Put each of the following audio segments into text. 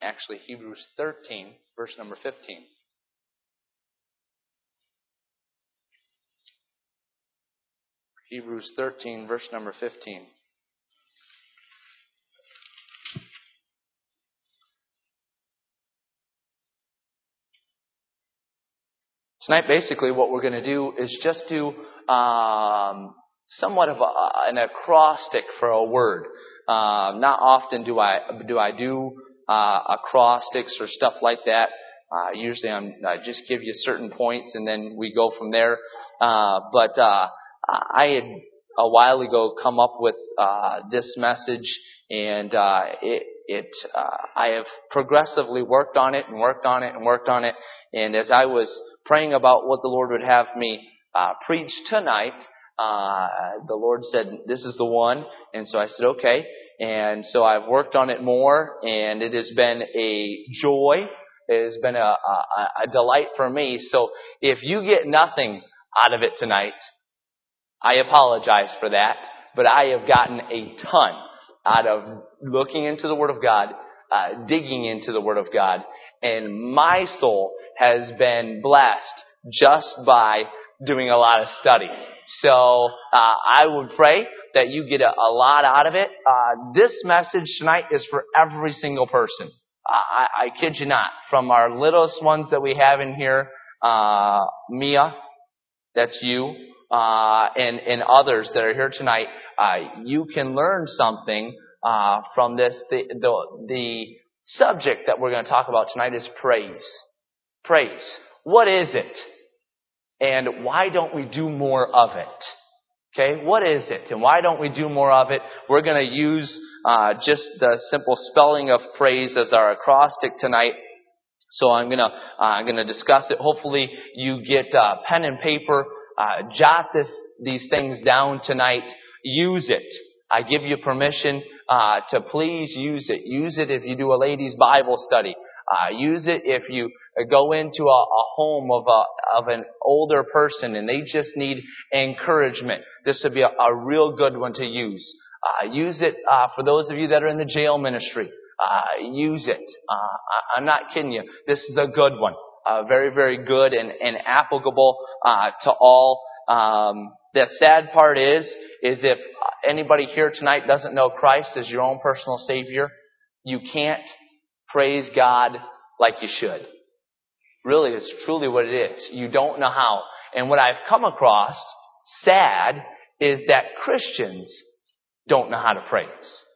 Actually, Hebrews 13, verse number 15. Hebrews 13, verse number 15. Tonight, basically, what we're going to do is just do somewhat of an acrostic for a word. Not often do I do acrostics or stuff like that. Usually, I just give you certain points and then we go from there. But I had a while ago come up with this message, and I have progressively worked on it and worked on it and worked on it. And as I was praying about what the Lord would have me preach tonight, the Lord said, "This is the one." And so I said, "Okay." And so I've worked on it more, and it has been a joy. It has been a delight for me. So if you get nothing out of it tonight, I apologize for that. But I have gotten a ton out of looking into the Word of God, digging into the Word of God. And my soul has been blessed just by doing a lot of study. So I would pray that you get a lot out of it. This message tonight is for every single person. I kid you not. From our littlest ones that we have in here, Mia, that's you, and others that are here tonight, you can learn something from this. The subject that we're going to talk about tonight is praise. Praise. What is it? And why don't we do more of it? Okay, what is it? And why don't we do more of it? We're going to use just the simple spelling of praise as our acrostic tonight. So I'm gonna discuss it. Hopefully you get pen and paper, jot these things down tonight. Use it. I give you permission to please use it. Use it if you do a ladies' Bible study. Use it if you go into a home of an older person and they just need encouragement. This would be a real good one to use. Use it for those of you that are in the jail ministry. Use it. I'm not kidding you. This is a good one. Very, very good and applicable to all. The sad part is if anybody here tonight doesn't know Christ as your own personal Savior, you can't praise God like you should. Really, it's truly what it is. You don't know how. And what I've come across, sad, is that Christians don't know how to praise.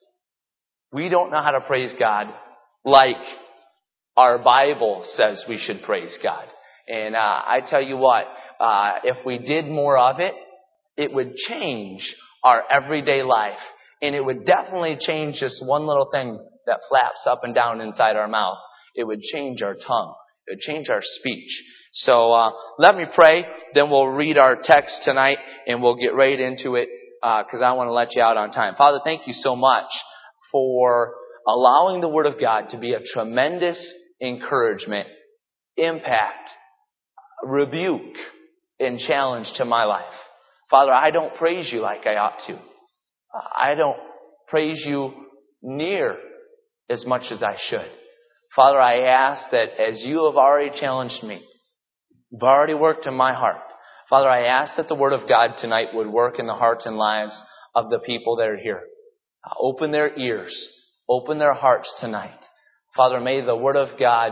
We don't know how to praise God like our Bible says we should praise God. And I tell you what, if we did more of it, it would change our everyday life. And it would definitely change just one little thing that flaps up and down inside our mouth. It would change our tongue. It would change our speech. So let me pray, then we'll read our text tonight and we'll get right into it because I want to let you out on time. Father, thank you so much for allowing the Word of God to be a tremendous encouragement, impact, rebuke, and challenge to my life. Father, I don't praise you like I ought to. I don't praise you near as much as I should. Father, I ask that as you have already challenged me, you've already worked in my heart. Father, I ask that the Word of God tonight would work in the hearts and lives of the people that are here. Open their ears. Open their hearts tonight. Father, may the Word of God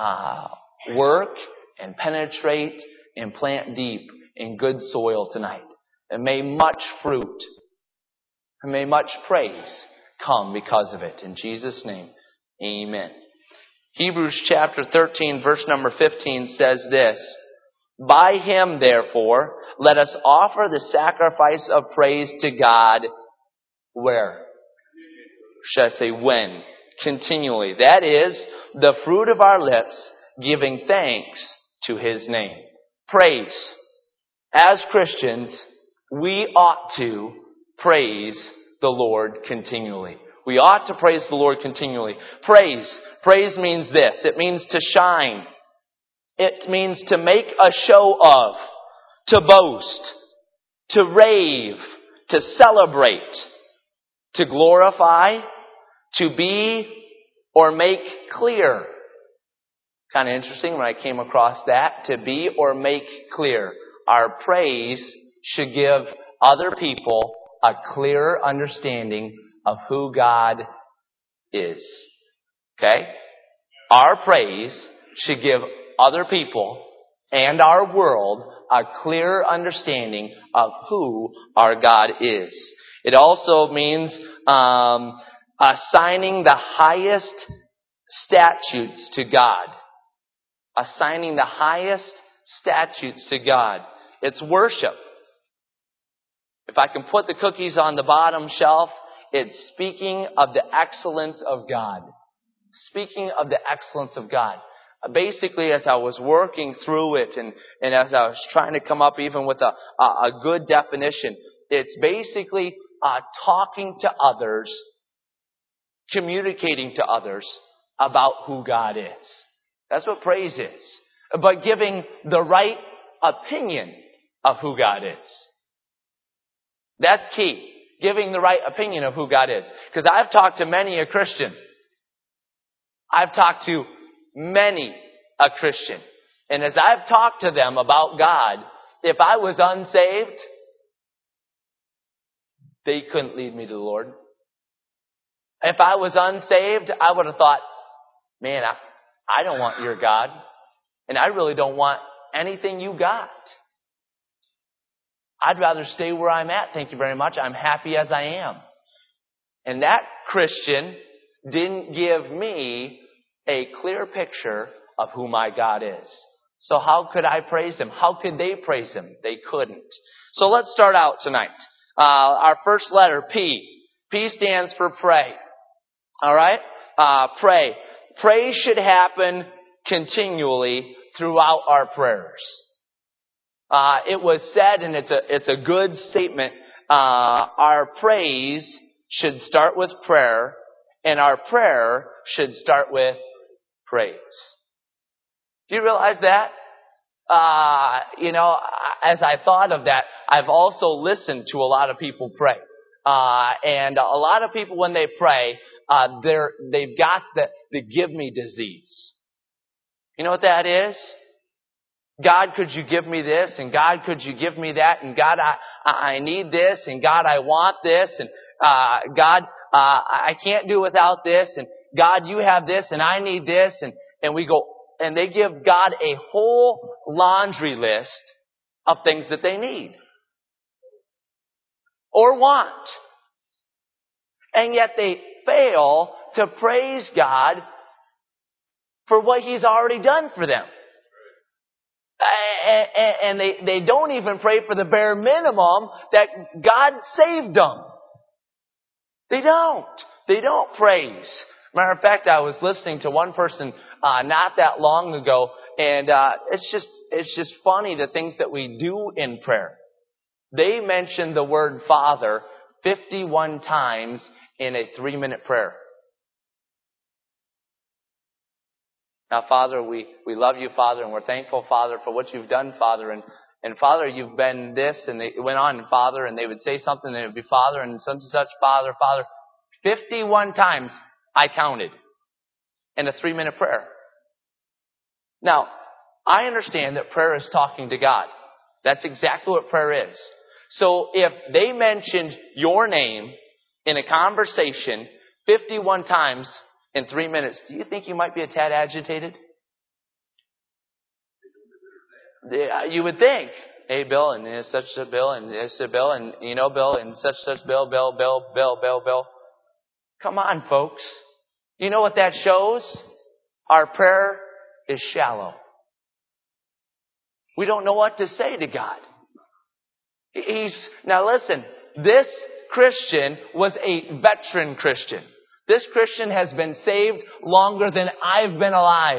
work and penetrate and plant deep in good soil tonight. And may much fruit and may much praise come because of it. In Jesus' name, amen. Hebrews chapter 13, verse number 15 says this: "By Him, therefore, let us offer the sacrifice of praise to God." Where? Should I say when? Continually. That is, the fruit of our lips, giving thanks to His name. Praise. As Christians, we ought to praise the Lord continually. We ought to praise the Lord continually. Praise. Praise means this. It means to shine. It means to make a show of, to boast, to rave, to celebrate, to glorify, to be or make clear. Kind of interesting when I came across that. To be or make clear. Our praise should give other people a clearer understanding of who God is. Okay? Our praise should give other people and our world a clearer understanding of who our God is. It also means assigning the highest statutes to God. Assigning the highest statutes to God. It's worship. If I can put the cookies on the bottom shelf, it's speaking of the excellence of God. Speaking of the excellence of God. Basically, as I was working through it and as I was trying to come up even with a good definition, it's basically talking to others, communicating to others about who God is. That's what praise is. But giving the right opinion of who God is. That's key. Giving the right opinion of who God is. Because I've talked to many a Christian. I've talked to many a Christian. And as I've talked to them about God, if I was unsaved, they couldn't lead me to the Lord. If I was unsaved, I would have thought, man, I don't want your God. And I really don't want anything you got. I'd rather stay where I'm at, thank you very much. I'm happy as I am. And that Christian didn't give me a clear picture of who my God is. So how could I praise Him? How could they praise Him? They couldn't. So let's start out tonight. Our first letter, P. P stands for pray. Alright? Pray. Praise should happen continually throughout our prayers. It was said, and it's a good statement, our praise should start with prayer, and our prayer should start with praise. Do you realize that? As I thought of that, I've also listened to a lot of people pray. And a lot of people, when they pray, they've got the give me disease. You know what that is? God, could you give me this? And God, could you give me that? And God, I need this. And God, I want this. And God, I can't do without this. And God, you have this. And I need this. And we go, and they give God a whole laundry list of things that they need or want. And yet they fail to praise God for what He's already done for them. And they don't even pray for the bare minimum that God saved them. They don't. They don't praise. Matter of fact, I was listening to one person not that long ago, and it's just funny the things that we do in prayer. They mentioned the word Father 51 times in a 3-minute prayer. Now, Father, we love you, Father, and we're thankful, Father, for what you've done, Father. And Father, you've been this, and they went on, Father, and they would say something, and it would be Father, and such and such, Father, Father. 51 times I counted in a 3-minute prayer. Now, I understand that prayer is talking to God. That's exactly what prayer is. So if they mentioned your name in a conversation 51 times in 3 minutes, do you think you might be a tad agitated? You would think, hey, Bill, and there's such a Bill, and there's a Bill, and you know, Bill, and such Bill. Come on, folks. You know what that shows? Our prayer is shallow. We don't know what to say to God. Now listen, this Christian was a veteran Christian. This Christian has been saved longer than I've been alive.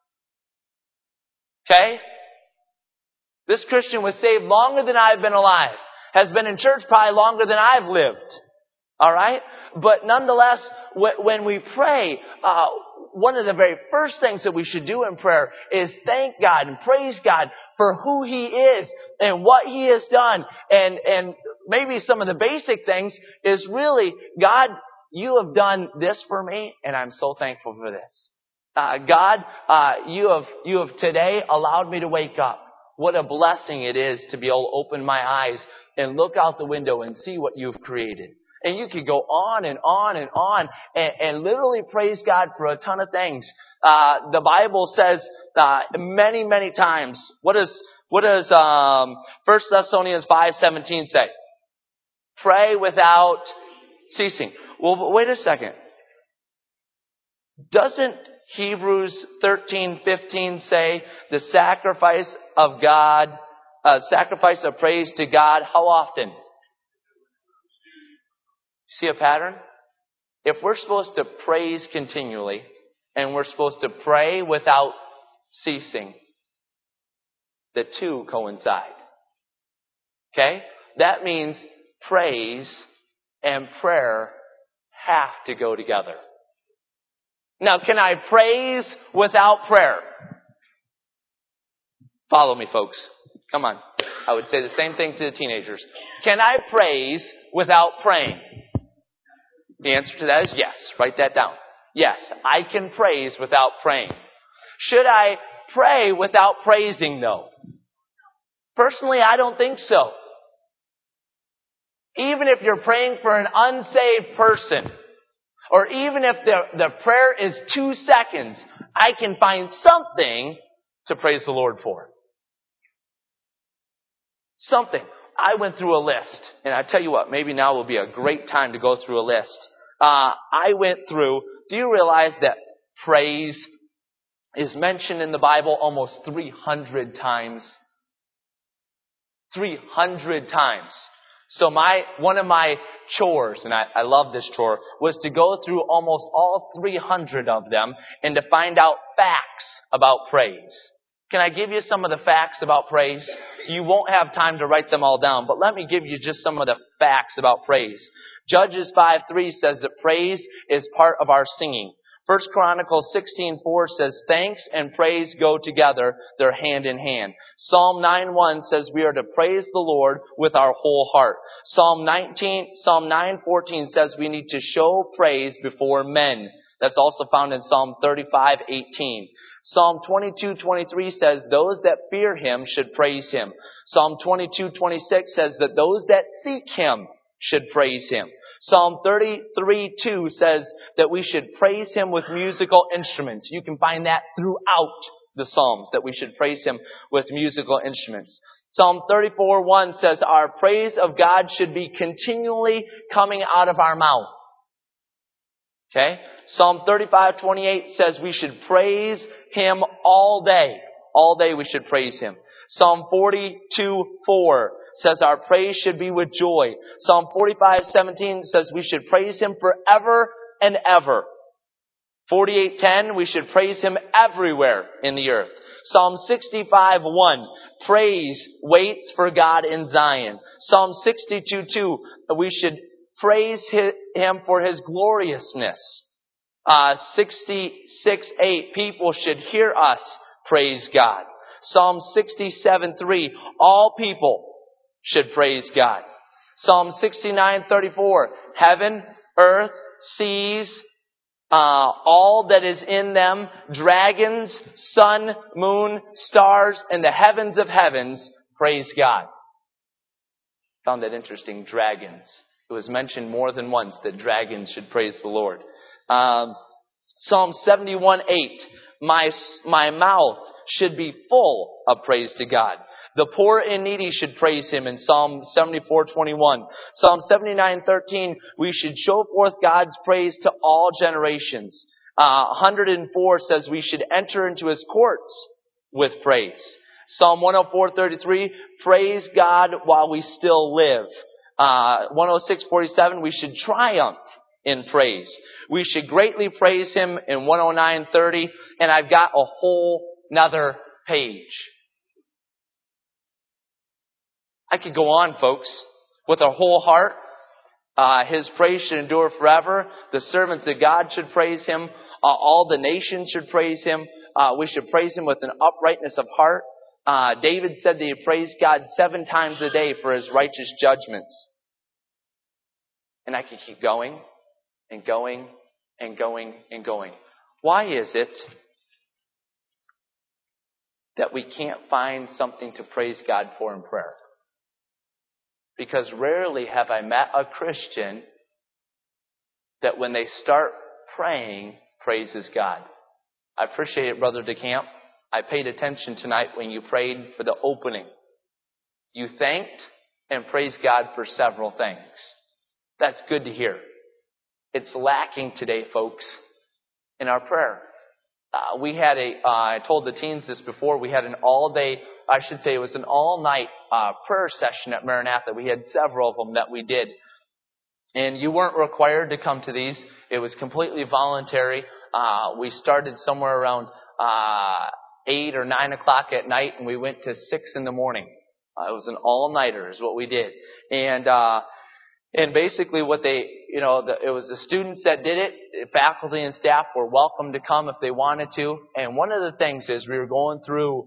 Okay? This Christian was saved longer than I've been alive. Has been in church probably longer than I've lived. Alright? But nonetheless, when we pray, one of the very first things that we should do in prayer is thank God and praise God for who He is and what He has done. And maybe some of the basic things is really, God, you have done this for me, and I'm so thankful for this. God, you have today allowed me to wake up. What a blessing it is to be able to open my eyes and look out the window and see what you've created. And you could go on and on and on and literally praise God for a ton of things. The Bible says many, many times. What does 1 Thessalonians 5:17 say? Pray without ceasing. Well, wait a second. Doesn't Hebrews 13:15 say the sacrifice of God, sacrifice of praise to God, how often? See a pattern? If we're supposed to praise continually and we're supposed to pray without ceasing, the two coincide. Okay? That means praise and prayer have to go together. Now, can I praise without prayer? Follow me, folks. Come on. I would say the same thing to the teenagers. Can I praise without praying? The answer to that is yes. Write that down. Yes, I can praise without praying. Should I pray without praising, though? Personally, I don't think so. Even if you're praying for an unsaved person, or even if the prayer is 2 seconds, I can find something to praise the Lord for. Something. I went through a list, and I tell you what, maybe now will be a great time to go through a list. I went through, do you realize that praise is mentioned in the Bible almost 300 times? 300 times. So one of my chores, and I love this chore, was to go through almost all 300 of them and to find out facts about praise. Can I give you some of the facts about praise? You won't have time to write them all down, but let me give you just some of the facts about praise. Judges 5:3 says that praise is part of our singing. 1 Chronicles 16:4 says, thanks and praise go together, they're hand in hand. Psalm 9:1 says we are to praise the Lord with our whole heart. Psalm 9:14 says we need to show praise before men. That's also found in Psalm 35:18. Psalm 22:23 says those that fear Him should praise Him. Psalm 22:26 says that those that seek Him should praise Him. Psalm 33:2 says that we should praise Him with musical instruments. You can find that throughout the Psalms, that we should praise Him with musical instruments. Psalm 34:1 says our praise of God should be continually coming out of our mouth. Okay? Psalm 35:28 says we should praise Him all day. All day we should praise Him. Psalm 42:4 says our praise should be with joy. Psalm 45:17 says we should praise Him forever and ever. 48:10, we should praise Him everywhere in the earth. Psalm 65:1, praise waits for God in Zion. Psalm 62:2, we should praise Him for His gloriousness. 66:8, people should hear us praise God. Psalm 67:3, all people should praise God. Psalm 69:34, heaven, earth, seas, all that is in them, dragons, sun, moon, stars, and the heavens of heavens, praise God. Found that interesting, dragons. It was mentioned more than once that dragons should praise the Lord. Psalm 71:8, my mouth should be full of praise to God. The poor and needy should praise Him in Psalm 74:21. Psalm 79:13, we should show forth God's praise to all generations. 104 says we should enter into His courts with praise. Psalm 104:33, praise God while we still live. 106:47, we should triumph in praise. We should greatly praise Him in 109:30, and I've got a whole nother page. I could go on, folks, with our whole heart. His praise should endure forever. The servants of God should praise Him. All the nations should praise Him. We should praise Him with an uprightness of heart. David said that he praised God 7 times a day for His righteous judgments. And I could keep going. and going and going and going. Why is it that we can't find something to praise God for in prayer? Because rarely have I met a Christian that when they start praying, praises God. I appreciate it, Brother DeCamp. I paid attention tonight when you prayed for the opening. You thanked and praised God for several things. That's good to hear. It's lacking today, folks, in our prayer. We had I told the teens this before, we had an all-day, I should say it was an all-night prayer session at Maranatha. We had several of them that we did. And you weren't required to come to these. It was completely voluntary. We started somewhere around 8 or 9 o'clock at night, and we went to 6 in the morning. It was an all-nighter is what we did. And basically what it was the students that did it. Faculty and staff were welcome to come if they wanted to. And one of the things is we were going through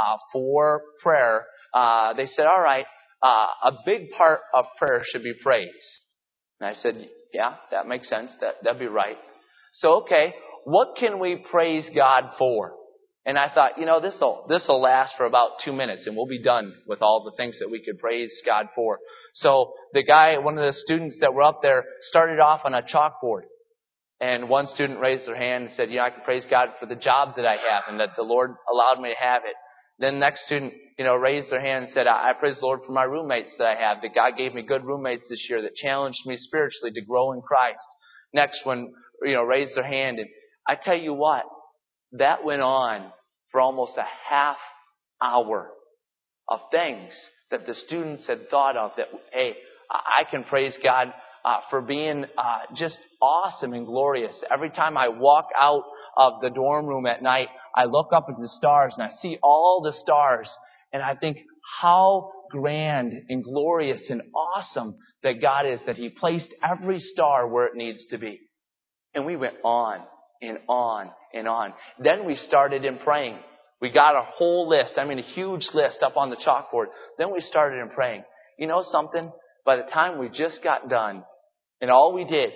for prayer. They said, all right, a big part of prayer should be praise. And I said, yeah, that makes sense. That'd be right. So, okay, what can we praise God for? And I thought, this'll last for about 2 minutes and we'll be done with all the things that we could praise God for. So the guy, one of the students that were up there, started off on a chalkboard. And one student raised their hand and said, I can praise God for the job that I have and that the Lord allowed me to have it. Then the next student, raised their hand and said, I praise the Lord for my roommates that I have, that God gave me good roommates this year that challenged me spiritually to grow in Christ. Next one, raised their hand. And I tell you what, that went on for almost a half hour of things that the students had thought of that, hey, I can praise God for being just awesome and glorious. Every time I walk out of the dorm room at night, I look up at the stars and I see all the stars and I think how grand and glorious and awesome that God is, that He placed every star where it needs to be. And we went on and on and on. Then we started in praying. We got a whole list, a huge list up on the chalkboard. Then we started in praying. You know something? By the time we just got done, and all we did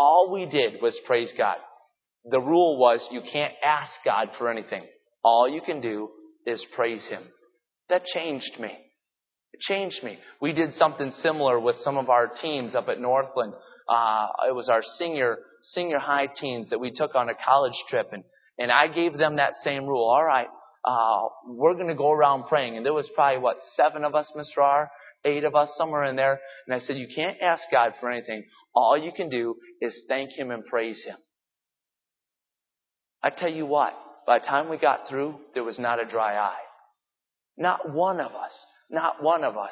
was praise God. The rule was you can't ask God for anything. All you can do is praise Him. That changed me. It changed me. We did something similar with some of our teams up at Northland. It was our senior high teams that we took on a college trip. And I gave them that same rule. All right, we're going to go around praying. And there was probably, 7 of us, Mr. R? 8 of us, somewhere in there. And I said, you can't ask God for anything. All you can do is thank Him and praise Him. I tell you what, by the time we got through, there was not a dry eye. Not one of us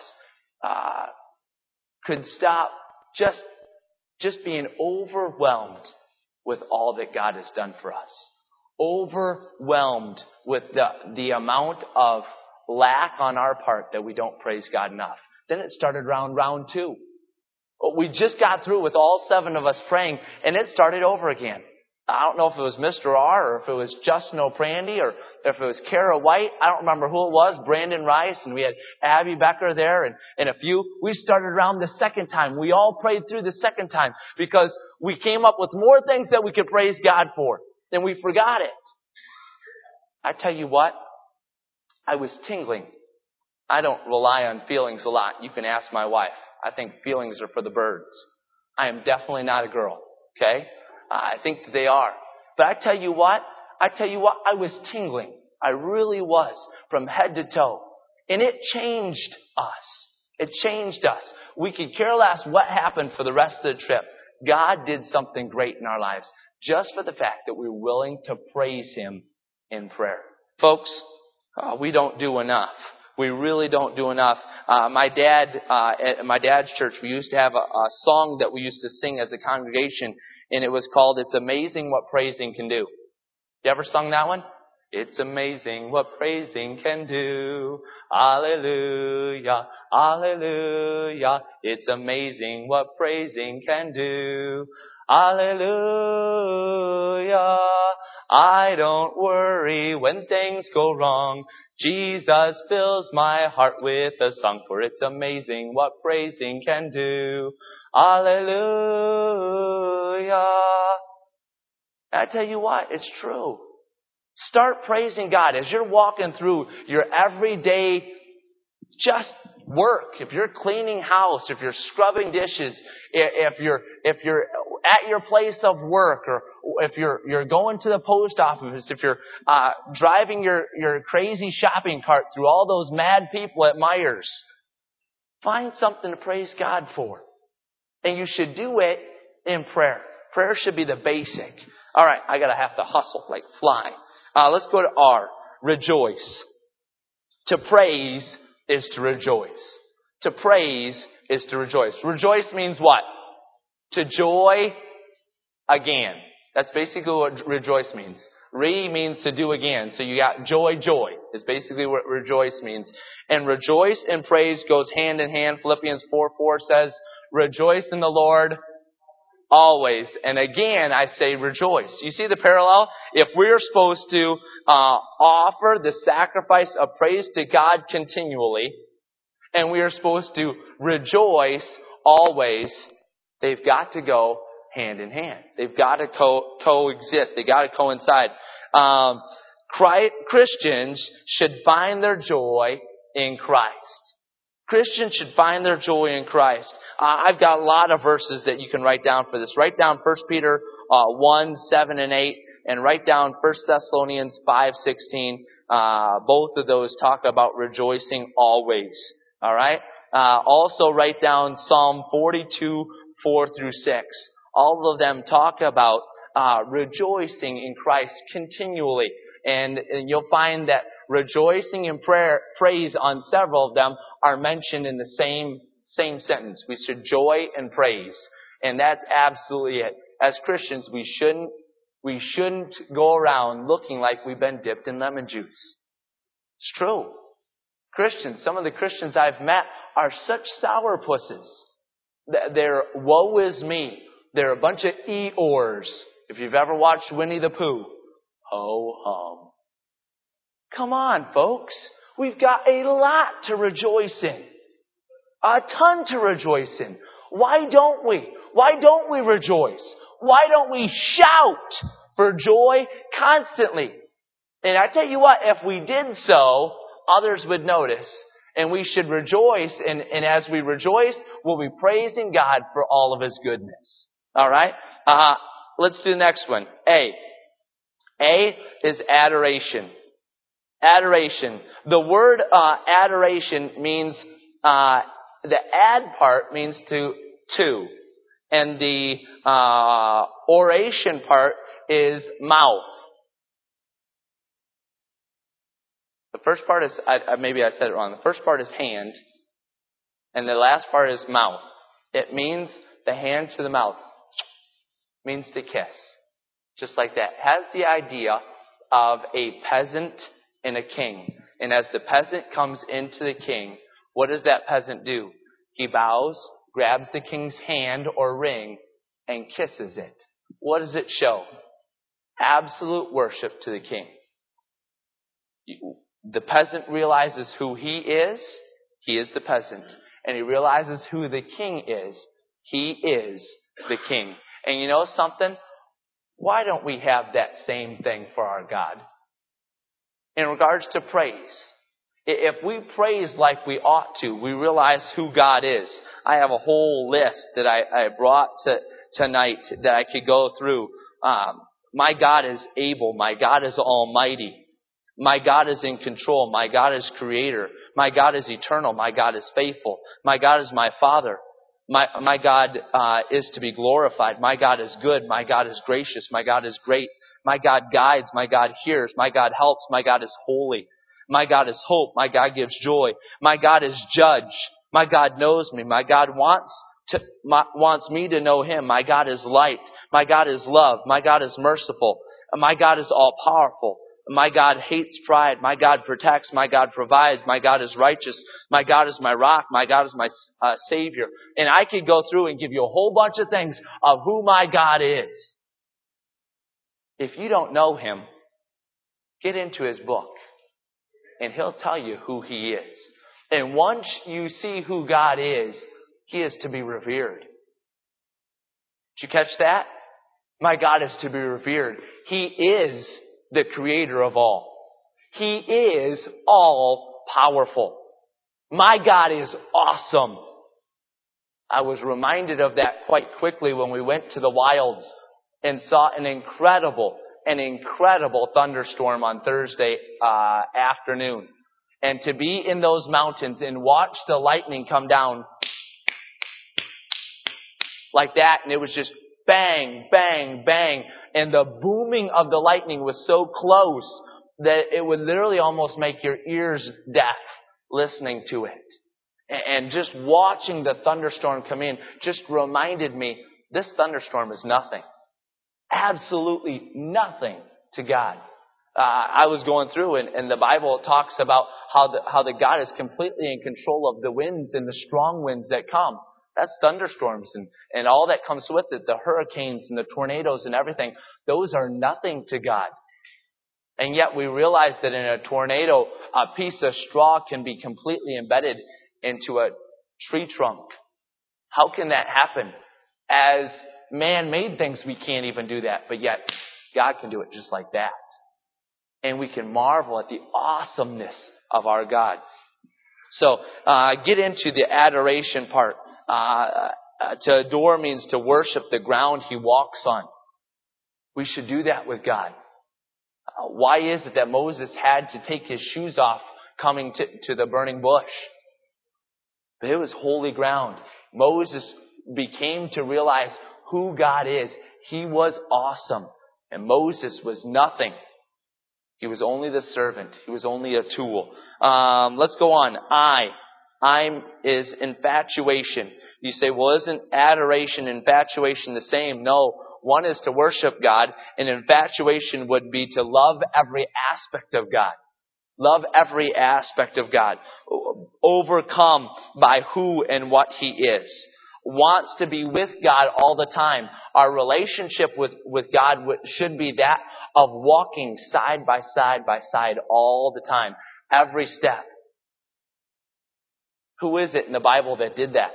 could stop just being overwhelmed with all that God has done for us. Overwhelmed with the amount of lack on our part that we don't praise God enough. Then it started round 2. We just got through with all 7 of us praying, and it started over again. I don't know if it was Mr. R or if it was Justin O'Prandy or if it was Kara White. I don't remember who it was. Brandon Rice, and we had Abby Becker there and a few. We started around the second time. We all prayed through the second time because we came up with more things that we could praise God for, and we forgot it. I tell you what, I was tingling. I don't rely on feelings a lot. You can ask my wife. I think feelings are for the birds. I am definitely not a girl, okay? I think they are. But I tell you what, I was tingling. I really was, from head to toe. And it changed us. It changed us. We could care less what happened for the rest of the trip. God did something great in our lives just for the fact that we were willing to praise Him in prayer. Folks, we don't do enough. We really don't do enough. My dad, at my dad's church, we used to have a song that we used to sing as a congregation, and it was called "It's Amazing What Praising Can Do." You ever sung that one? It's amazing what praising can do. Hallelujah, hallelujah. It's amazing what praising can do. Hallelujah. I don't worry when things go wrong. Jesus fills my heart with a song, for it's amazing what praising can do. Hallelujah. I tell you what, it's true. Start praising God as you're walking through your everyday just work. If you're cleaning house, if you're scrubbing dishes, if you're at your place of work, or if you're going to the post office, if you're driving your crazy shopping cart through all those mad people at Myers, find something to praise God for. And you should do it in prayer. Prayer should be the basic. All right, I gotta have to hustle like fly. Let's go to R. Rejoice. To praise is to rejoice. To praise is to rejoice. Rejoice means what? To joy again. That's basically what rejoice means. Means to do again. So you got joy is basically what rejoice means. And rejoice and praise goes hand in hand. Philippians 4:4 says, rejoice in the Lord always. And again, I say rejoice. You see the parallel? If we're supposed to offer the sacrifice of praise to God continually, and we are supposed to rejoice always, they've got to go hand in hand. They've got to coexist. They've got to coincide. Christians should find their joy in Christ. Christians should find their joy in Christ. I've got a lot of verses that you can write down for this. Write down 1 Peter 1, 7 and 8, and write down 1 Thessalonians 5, 16. Both of those talk about rejoicing always. All right? Also write down Psalm 42, 4 through 6. All of them talk about rejoicing in Christ continually. And you'll find that rejoicing and praise on several of them are mentioned in the same sentence. We should joy and praise. And that's absolutely it. As Christians, we shouldn't go around looking like we've been dipped in lemon juice. It's true. Christians, some of the Christians I've met are such sourpusses. They're woe is me. They're a bunch of Eeyores. If you've ever watched Winnie the Pooh. Ho hum. Come on, folks. We've got a lot to rejoice in. A ton to rejoice in. Why don't we? Why don't we rejoice? Why don't we shout for joy constantly? And I tell you what, if we did so, others would notice. And we should rejoice. And as we rejoice, we'll be praising God for all of His goodness. All right? Let's do the next one. A. A is adoration. Adoration. The word adoration means, the ad part means to. And the oration part is mouth. The first part is, maybe I said it wrong. The first part is hand. And the last part is mouth. It means the hand to the mouth. It means to kiss. Just like that. It has the idea of a peasant and a king. And as the peasant comes into the king, what does that peasant do? He bows, grabs the king's hand or ring, and kisses it. What does it show? Absolute worship to the king. The peasant realizes who he is the peasant. And he realizes who the king is. He is the king. And you know something? Why don't we have that same thing for our God? In regards to praise. If we praise like we ought to, we realize who God is. I have a whole list that I brought tonight that I could go through. My God is able. My God is almighty. My God is in control. My God is creator. My God is eternal. My God is faithful. My God is my Father. My God is to be glorified. My God is good. My God is gracious. My God is great. My God guides. My God hears. My God helps. My God is holy. My God is hope. My God gives joy. My God is judge. My God knows me. My God wants me to know Him. My God is light. My God is love. My God is merciful. My God is all powerful. My God hates pride. My God protects. My God provides. My God is righteous. My God is my rock. My God is my Savior. And I could go through and give you a whole bunch of things of who my God is. If you don't know Him, get into His book. And He'll tell you who He is. And once you see who God is, He is to be revered. Did you catch that? My God is to be revered. He is the creator of all. He is all powerful. My God is awesome. I was reminded of that quite quickly when we went to the wilds and saw an incredible thunderstorm on Thursday afternoon. And to be in those mountains and watch the lightning come down like that, and it was just bang, bang, bang. And the booming of the lightning was so close that it would literally almost make your ears deaf listening to it. And just watching the thunderstorm come in just reminded me, this thunderstorm is nothing. Absolutely nothing to God. I was going through, and the Bible talks about how the God is completely in control of the winds and the strong winds that come. That's thunderstorms and all that comes with it, the hurricanes and the tornadoes and everything. Those are nothing to God. And yet we realize that in a tornado, a piece of straw can be completely embedded into a tree trunk. How can that happen? As man-made things, we can't even do that. But yet, God can do it just like that. And we can marvel at the awesomeness of our God. So, get into the adoration part. To adore means to worship the ground He walks on. We should do that with God. Why is it that Moses had to take his shoes off coming to the burning bush? But it was holy ground. Moses became to realize who God is. He was awesome. And Moses was nothing. He was only the servant. He was only a tool. Let's go on. I'm is infatuation. You say, well, isn't adoration and infatuation the same? No. One is to worship God, and infatuation would be to love every aspect of God. Love every aspect of God. Overcome by who and what He is. Wants to be with God all the time. Our relationship with God should be that of walking side by side all the time. Every step. Who is it in the Bible that did that?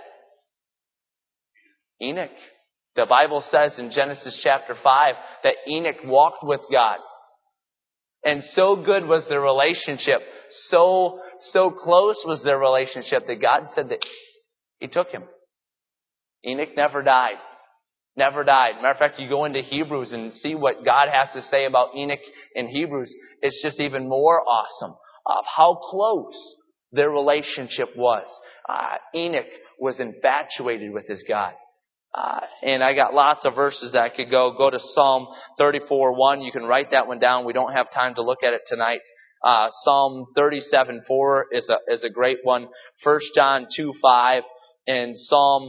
Enoch. The Bible says in Genesis chapter 5 that Enoch walked with God. And so good was their relationship, so close was their relationship that God said that He took him. Enoch never died. Never died. Matter of fact, you go into Hebrews and see what God has to say about Enoch in Hebrews. It's just even more awesome of how close their relationship was. Enoch was infatuated with his God. And I got lots of verses that I could go to Psalm 34:1. You can write that one down. We don't have time to look at it tonight. Psalm 37:4 is a great one. 1 John 2:5 and Psalm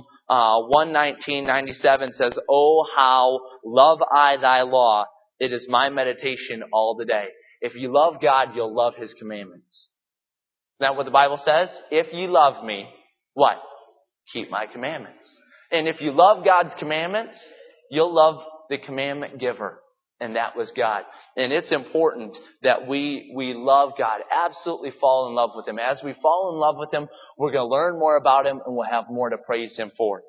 119:97 says, "Oh, how love I thy law. It is my meditation all the day." If you love God, you'll love His commandments. Isn't that what the Bible says? If you love me, what? Keep my commandments. And if you love God's commandments, you'll love the commandment giver. And that was God. And it's important that we love God. Absolutely fall in love with Him. As we fall in love with Him, we're going to learn more about Him and we'll have more to praise Him for.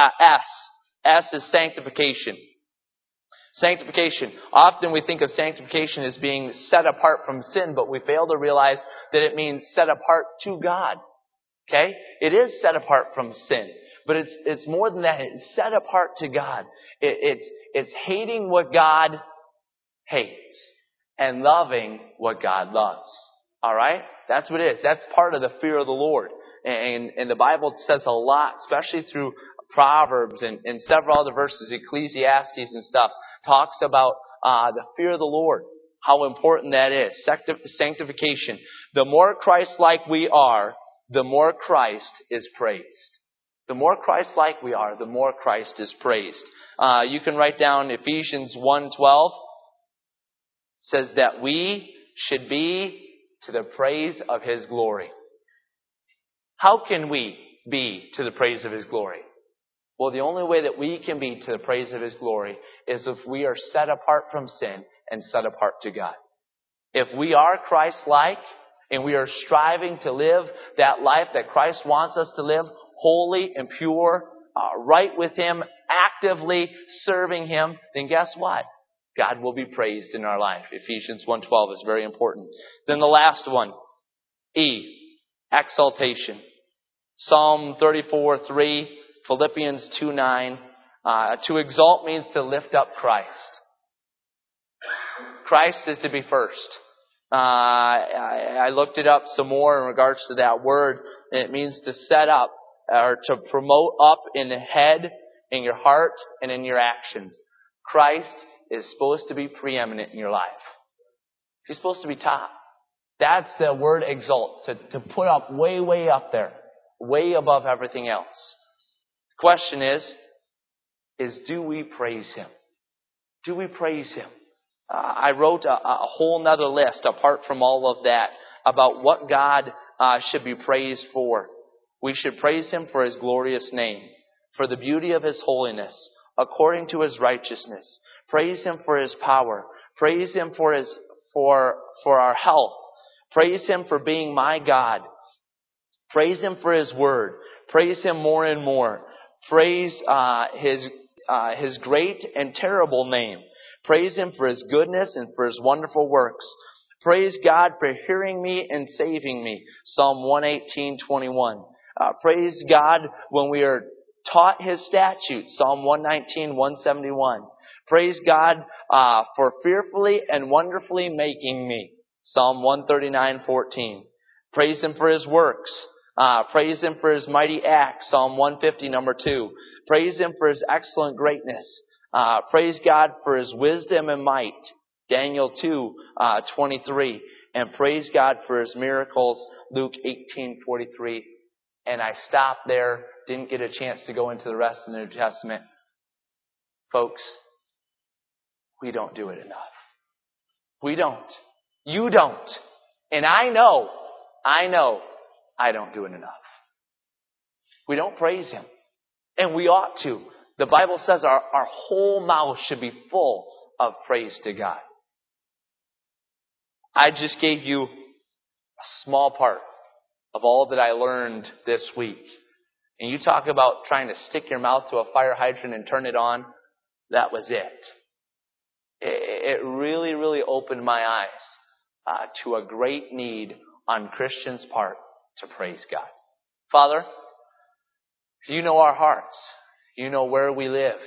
S is sanctification. Sanctification. Often we think of sanctification as being set apart from sin, but we fail to realize that it means set apart to God. Okay? It is set apart from sin. But it's more than that. It's set apart to God. It's hating what God hates and loving what God loves. All right? That's what it is. That's part of the fear of the Lord. And the Bible says a lot, especially through Proverbs and several other verses, Ecclesiastes and stuff, talks about the fear of the Lord, how important that is. Sanctification. The more Christ-like we are, the more Christ is praised. The more Christ-like we are, the more Christ is praised. You can write down Ephesians 1:12. It says that we should be to the praise of His glory. How can we be to the praise of His glory? Well, the only way that we can be to the praise of His glory is if we are set apart from sin and set apart to God. If we are Christ-like and we are striving to live that life that Christ wants us to live, holy and pure, right with Him, actively serving Him, then guess what? God will be praised in our life. Ephesians 1:12 is very important. Then the last one, E, exaltation. Psalm 34:3, Philippians 2:9. To exalt means to lift up Christ. Christ is to be first. I looked it up some more in regards to that word. It means to set up or to promote up in the head, in your heart, and in your actions. Christ is supposed to be preeminent in your life. He's supposed to be top. That's the word exalt, to put up way, way up there, way above everything else. The question is do we praise Him? Do we praise Him? I wrote a whole nother list apart from all of that about what God should be praised for. We should praise Him for His glorious name, for the beauty of His holiness, according to His righteousness. Praise Him for His power. Praise Him for our health. Praise Him for being my God. Praise Him for His word. Praise Him more and more. Praise His great and terrible name. Praise Him for His goodness and for His wonderful works. Praise God for hearing me and saving me. Psalm 118:21. Praise God when we are taught His statutes. Psalm 119:171. Praise God for fearfully and wonderfully making me. Psalm 139:14. Praise Him for His works. Praise Him for His mighty acts. Psalm 150:2. Praise Him for His excellent greatness. Praise God for His wisdom and might. Daniel 2:23. And praise God for His miracles. Luke 18:43. And I stopped there. Didn't get a chance to go into the rest of the New Testament. Folks, we don't do it enough. We don't. You don't. And I know I don't do it enough. We don't praise Him. And we ought to. The Bible says our whole mouth should be full of praise to God. I just gave you a small part of all that I learned this week. And you talk about trying to stick your mouth to a fire hydrant and turn it on. That was it. It really, really opened my eyes to a great need on Christians' part to praise God. Father, you know our hearts. You know where we live.